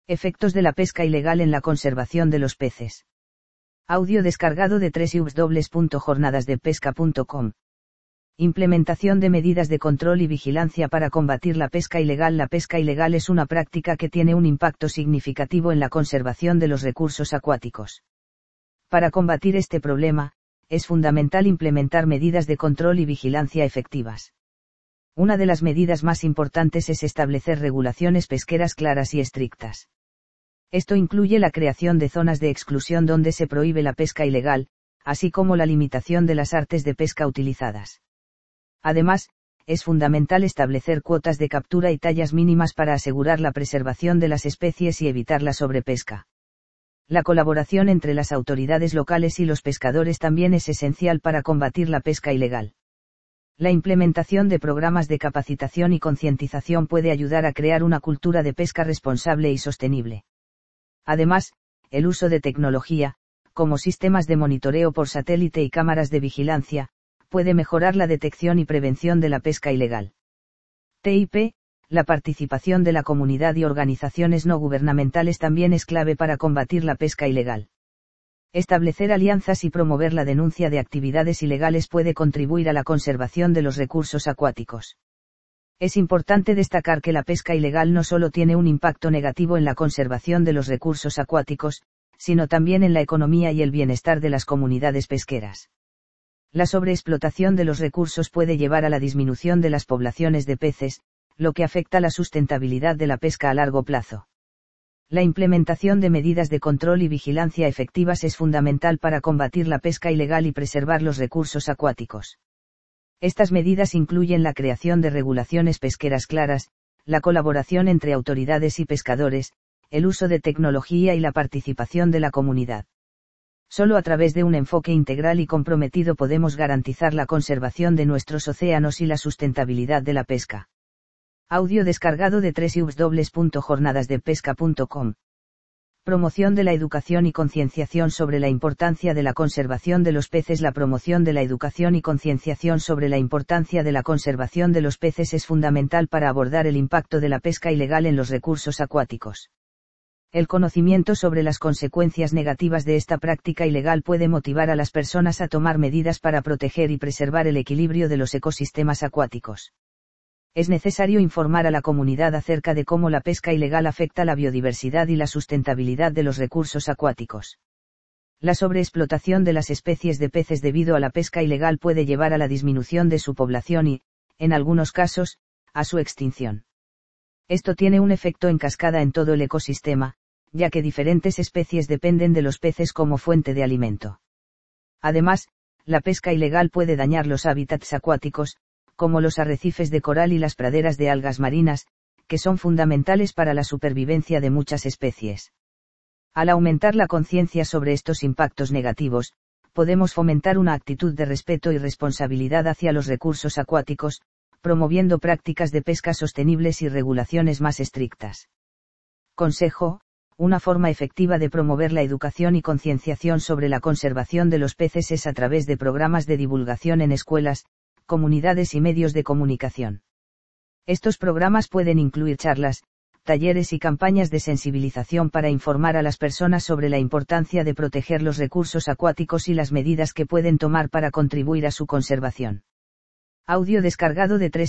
Efectos de la pesca ilegal en la conservación de los peces. Audio descargado de www.jornadasdepesca.com. Implementación de medidas de control y vigilancia para combatir la pesca ilegal. La pesca ilegal es una práctica que tiene un impacto significativo en la conservación de los recursos acuáticos. Para combatir este problema, es fundamental implementar medidas de control y vigilancia efectivas. Una de las medidas más importantes es establecer regulaciones pesqueras claras y estrictas. Esto incluye la creación de zonas de exclusión donde se prohíbe la pesca ilegal, así como la limitación de las artes de pesca utilizadas. Además, es fundamental establecer cuotas de captura y tallas mínimas para asegurar la preservación de las especies y evitar la sobrepesca. La colaboración entre las autoridades locales y los pescadores también es esencial para combatir la pesca ilegal. La implementación de programas de capacitación y concientización puede ayudar a crear una cultura de pesca responsable y sostenible. Además, el uso de tecnología, como sistemas de monitoreo por satélite y cámaras de vigilancia, puede mejorar la detección y prevención de la pesca ilegal. TIP, la participación de la comunidad y organizaciones no gubernamentales también es clave para combatir la pesca ilegal. Establecer alianzas y promover la denuncia de actividades ilegales puede contribuir a la conservación de los recursos acuáticos. Es importante destacar que la pesca ilegal no solo tiene un impacto negativo en la conservación de los recursos acuáticos, sino también en la economía y el bienestar de las comunidades pesqueras. La sobreexplotación de los recursos puede llevar a la disminución de las poblaciones de peces, lo que afecta la sustentabilidad de la pesca a largo plazo. La implementación de medidas de control y vigilancia efectivas es fundamental para combatir la pesca ilegal y preservar los recursos acuáticos. Estas medidas incluyen la creación de regulaciones pesqueras claras, la colaboración entre autoridades y pescadores, el uso de tecnología y la participación de la comunidad. Solo a través de un enfoque integral y comprometido podemos garantizar la conservación de nuestros océanos y la sustentabilidad de la pesca. Audio descargado de www.jornadasdepesca.com. Promoción de la educación y concienciación sobre la importancia de la conservación de los peces. La promoción de la educación y concienciación sobre la importancia de la conservación de los peces es fundamental para abordar el impacto de la pesca ilegal en los recursos acuáticos. El conocimiento sobre las consecuencias negativas de esta práctica ilegal puede motivar a las personas a tomar medidas para proteger y preservar el equilibrio de los ecosistemas acuáticos. Es necesario informar a la comunidad acerca de cómo la pesca ilegal afecta la biodiversidad y la sustentabilidad de los recursos acuáticos. La sobreexplotación de las especies de peces debido a la pesca ilegal puede llevar a la disminución de su población y, en algunos casos, a su extinción. Esto tiene un efecto en cascada en todo el ecosistema, ya que diferentes especies dependen de los peces como fuente de alimento. Además, la pesca ilegal puede dañar los hábitats acuáticos, como los arrecifes de coral y las praderas de algas marinas, que son fundamentales para la supervivencia de muchas especies. Al aumentar la conciencia sobre estos impactos negativos, podemos fomentar una actitud de respeto y responsabilidad hacia los recursos acuáticos, promoviendo prácticas de pesca sostenibles y regulaciones más estrictas. Consejo: una forma efectiva de promover la educación y concienciación sobre la conservación de los peces es a través de programas de divulgación en escuelas, comunidades y medios de comunicación. Estos programas pueden incluir charlas, talleres y campañas de sensibilización para informar a las personas sobre la importancia de proteger los recursos acuáticos y las medidas que pueden tomar para contribuir a su conservación. Audio descargado de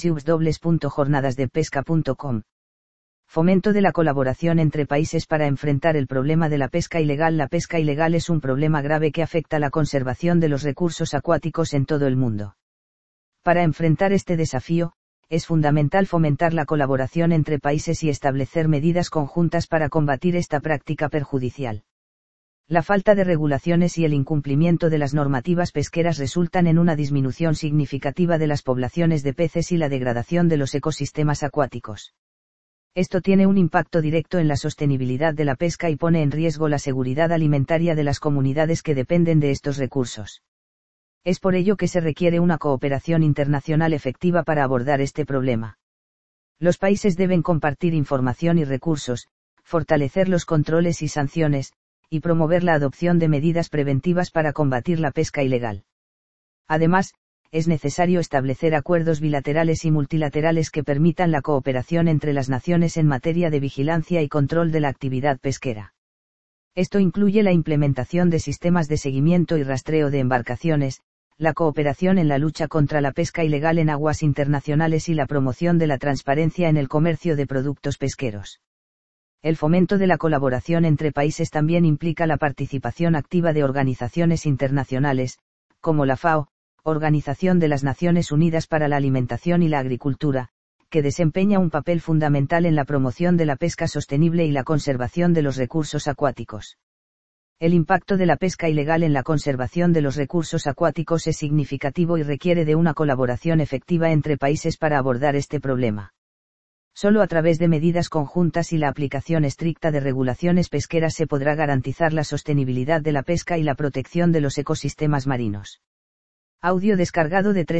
www.jornadasdepesca.com. Fomento de la colaboración entre países para enfrentar el problema de la pesca ilegal. La pesca ilegal es un problema grave que afecta la conservación de los recursos acuáticos en todo el mundo. Para enfrentar este desafío, es fundamental fomentar la colaboración entre países y establecer medidas conjuntas para combatir esta práctica perjudicial. La falta de regulaciones y el incumplimiento de las normativas pesqueras resultan en una disminución significativa de las poblaciones de peces y la degradación de los ecosistemas acuáticos. Esto tiene un impacto directo en la sostenibilidad de la pesca y pone en riesgo la seguridad alimentaria de las comunidades que dependen de estos recursos. Es por ello que se requiere una cooperación internacional efectiva para abordar este problema. Los países deben compartir información y recursos, fortalecer los controles y sanciones, y promover la adopción de medidas preventivas para combatir la pesca ilegal. Además, es necesario establecer acuerdos bilaterales y multilaterales que permitan la cooperación entre las naciones en materia de vigilancia y control de la actividad pesquera. Esto incluye la implementación de sistemas de seguimiento y rastreo de embarcaciones, la cooperación en la lucha contra la pesca ilegal en aguas internacionales y la promoción de la transparencia en el comercio de productos pesqueros. El fomento de la colaboración entre países también implica la participación activa de organizaciones internacionales, como la FAO, Organización de las Naciones Unidas para la Alimentación y la Agricultura, que desempeña un papel fundamental en la promoción de la pesca sostenible y la conservación de los recursos acuáticos. El impacto de la pesca ilegal en la conservación de los recursos acuáticos es significativo y requiere de una colaboración efectiva entre países para abordar este problema. Solo a través de medidas conjuntas y la aplicación estricta de regulaciones pesqueras se podrá garantizar la sostenibilidad de la pesca y la protección de los ecosistemas marinos. Audio descargado de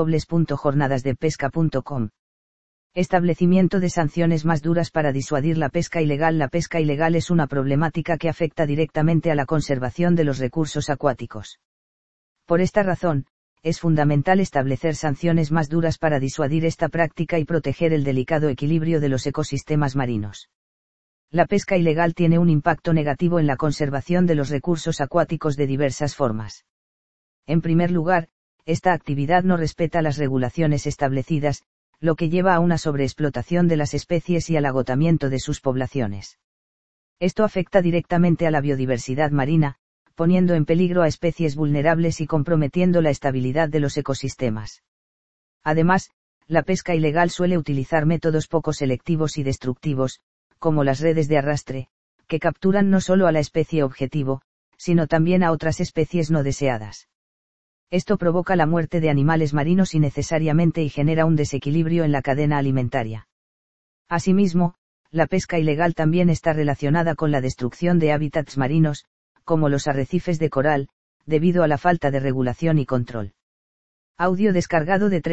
www.jornadasdepesca.com. Establecimiento de sanciones más duras para disuadir la pesca ilegal. La pesca ilegal es una problemática que afecta directamente a la conservación de los recursos acuáticos. Por esta razón, es fundamental establecer sanciones más duras para disuadir esta práctica y proteger el delicado equilibrio de los ecosistemas marinos. La pesca ilegal tiene un impacto negativo en la conservación de los recursos acuáticos de diversas formas. En primer lugar, esta actividad no respeta las regulaciones establecidas, lo que lleva a una sobreexplotación de las especies y al agotamiento de sus poblaciones. Esto afecta directamente a la biodiversidad marina, poniendo en peligro a especies vulnerables y comprometiendo la estabilidad de los ecosistemas. Además, la pesca ilegal suele utilizar métodos poco selectivos y destructivos, como las redes de arrastre, que capturan no solo a la especie objetivo, sino también a otras especies no deseadas. Esto provoca la muerte de animales marinos innecesariamente y genera un desequilibrio en la cadena alimentaria. Asimismo, la pesca ilegal también está relacionada con la destrucción de hábitats marinos, como los arrecifes de coral, debido a la falta de regulación y control. Audio descargado de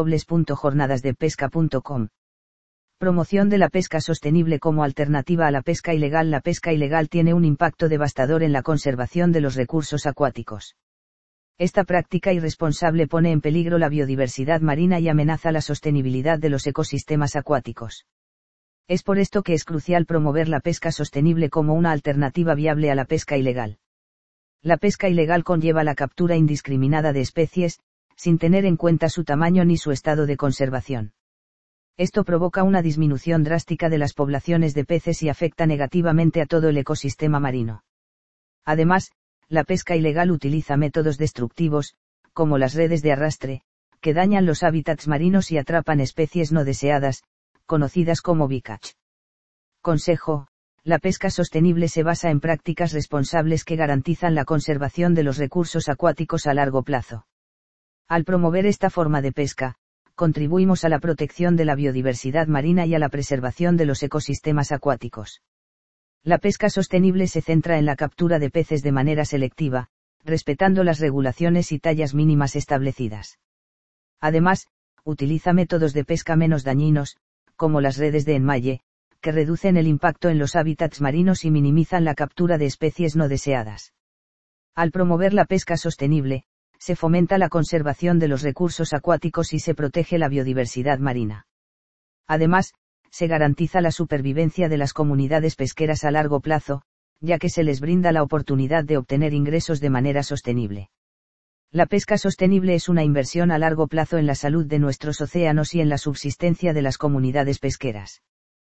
www.jornadasdepesca.com. Promoción de la pesca sostenible como alternativa a la pesca ilegal. La pesca ilegal tiene un impacto devastador en la conservación de los recursos acuáticos. Esta práctica irresponsable pone en peligro la biodiversidad marina y amenaza la sostenibilidad de los ecosistemas acuáticos. Es por esto que es crucial promover la pesca sostenible como una alternativa viable a la pesca ilegal. La pesca ilegal conlleva la captura indiscriminada de especies, sin tener en cuenta su tamaño ni su estado de conservación. Esto provoca una disminución drástica de las poblaciones de peces y afecta negativamente a todo el ecosistema marino. Además, la pesca ilegal utiliza métodos destructivos, como las redes de arrastre, que dañan los hábitats marinos y atrapan especies no deseadas, conocidas como bycatch. Consejo: la pesca sostenible se basa en prácticas responsables que garantizan la conservación de los recursos acuáticos a largo plazo. Al promover esta forma de pesca, contribuimos a la protección de la biodiversidad marina y a la preservación de los ecosistemas acuáticos. La pesca sostenible se centra en la captura de peces de manera selectiva, respetando las regulaciones y tallas mínimas establecidas. Además, utiliza métodos de pesca menos dañinos, como las redes de enmalle, que reducen el impacto en los hábitats marinos y minimizan la captura de especies no deseadas. Al promover la pesca sostenible, se fomenta la conservación de los recursos acuáticos y se protege la biodiversidad marina. Además, se garantiza la supervivencia de las comunidades pesqueras a largo plazo, ya que se les brinda la oportunidad de obtener ingresos de manera sostenible. La pesca sostenible es una inversión a largo plazo en la salud de nuestros océanos y en la subsistencia de las comunidades pesqueras.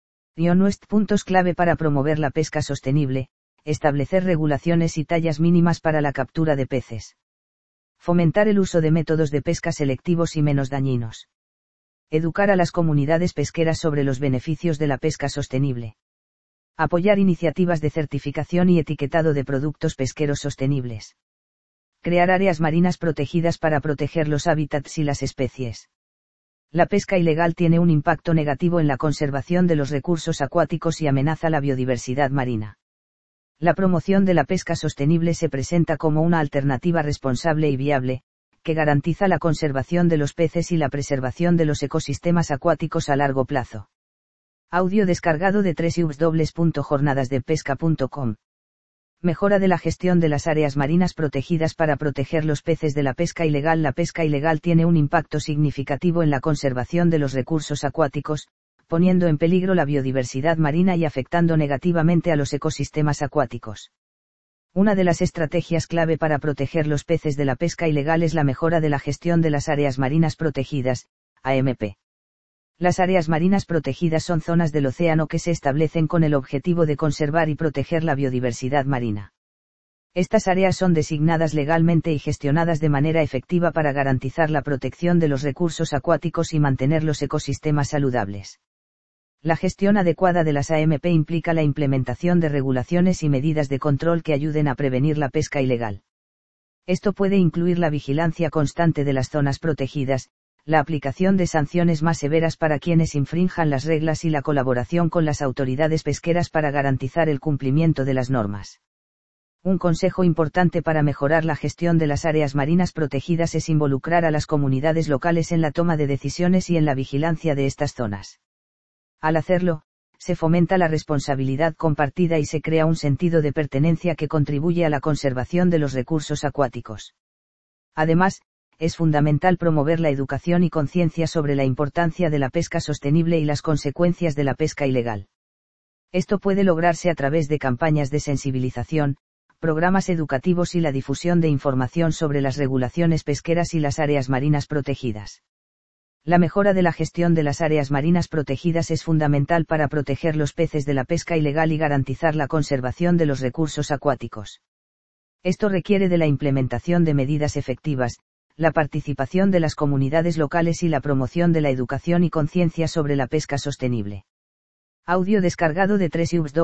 Puntos clave para promover la pesca sostenible: establecer regulaciones y tallas mínimas para la captura de peces. Fomentar el uso de métodos de pesca selectivos y menos dañinos. Educar a las comunidades pesqueras sobre los beneficios de la pesca sostenible. Apoyar iniciativas de certificación y etiquetado de productos pesqueros sostenibles. Crear áreas marinas protegidas para proteger los hábitats y las especies. La pesca ilegal tiene un impacto negativo en la conservación de los recursos acuáticos y amenaza la biodiversidad marina. La promoción de la pesca sostenible se presenta como una alternativa responsable y viable, que garantiza la conservación de los peces y la preservación de los ecosistemas acuáticos a largo plazo. Audio descargado de www.jornadasdepesca.com. Mejora de la gestión de las áreas marinas protegidas para proteger los peces de la pesca ilegal. La pesca ilegal tiene un impacto significativo en la conservación de los recursos acuáticos, poniendo en peligro la biodiversidad marina y afectando negativamente a los ecosistemas acuáticos. Una de las estrategias clave para proteger los peces de la pesca ilegal es la mejora de la gestión de las áreas marinas protegidas, AMP. Las áreas marinas protegidas son zonas del océano que se establecen con el objetivo de conservar y proteger la biodiversidad marina. Estas áreas son designadas legalmente y gestionadas de manera efectiva para garantizar la protección de los recursos acuáticos y mantener los ecosistemas saludables. La gestión adecuada de las AMP implica la implementación de regulaciones y medidas de control que ayuden a prevenir la pesca ilegal. Esto puede incluir la vigilancia constante de las zonas protegidas, la aplicación de sanciones más severas para quienes infrinjan las reglas y la colaboración con las autoridades pesqueras para garantizar el cumplimiento de las normas. Un consejo importante para mejorar la gestión de las áreas marinas protegidas es involucrar a las comunidades locales en la toma de decisiones y en la vigilancia de estas zonas. Al hacerlo, se fomenta la responsabilidad compartida y se crea un sentido de pertenencia que contribuye a la conservación de los recursos acuáticos. Además, es fundamental promover la educación y conciencia sobre la importancia de la pesca sostenible y las consecuencias de la pesca ilegal. Esto puede lograrse a través de campañas de sensibilización, programas educativos y la difusión de información sobre las regulaciones pesqueras y las áreas marinas protegidas. La mejora de la gestión de las áreas marinas protegidas es fundamental para proteger los peces de la pesca ilegal y garantizar la conservación de los recursos acuáticos. Esto requiere de la implementación de medidas efectivas, la participación de las comunidades locales y la promoción de la educación y conciencia sobre la pesca sostenible. Audio descargado de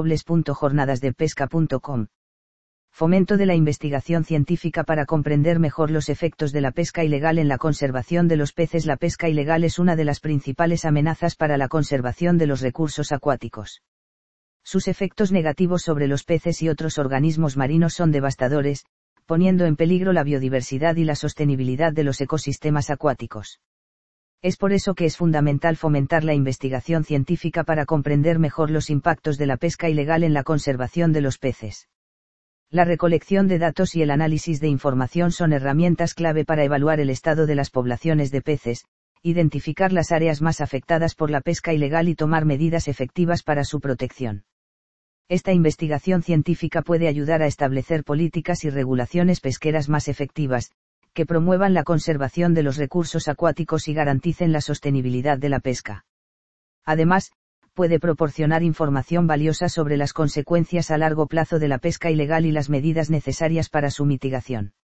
www.jornadasdepesca.com. Fomento de la investigación científica para comprender mejor los efectos de la pesca ilegal en la conservación de los peces. La pesca ilegal es una de las principales amenazas para la conservación de los recursos acuáticos. Sus efectos negativos sobre los peces y otros organismos marinos son devastadores, poniendo en peligro la biodiversidad y la sostenibilidad de los ecosistemas acuáticos. Es por eso que es fundamental fomentar la investigación científica para comprender mejor los impactos de la pesca ilegal en la conservación de los peces. La recolección de datos y el análisis de información son herramientas clave para evaluar el estado de las poblaciones de peces, identificar las áreas más afectadas por la pesca ilegal y tomar medidas efectivas para su protección. Esta investigación científica puede ayudar a establecer políticas y regulaciones pesqueras más efectivas, que promuevan la conservación de los recursos acuáticos y garanticen la sostenibilidad de la pesca. Además, puede proporcionar información valiosa sobre las consecuencias a largo plazo de la pesca ilegal y las medidas necesarias para su mitigación.